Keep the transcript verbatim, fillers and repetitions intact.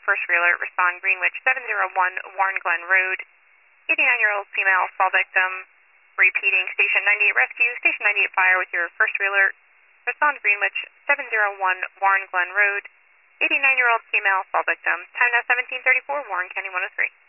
first realtor, respond Greenwich seven zero one Warren Glen Road. eighty-nine-year-old female fall victim. Repeating, Station ninety-eight Rescue, Station ninety-eight Fire with your first realtor. Respond Greenwich seven zero one Warren Glen Road. eighty-nine-year-old female fall victim. Time now seventeen thirty-four, Warren County one oh three.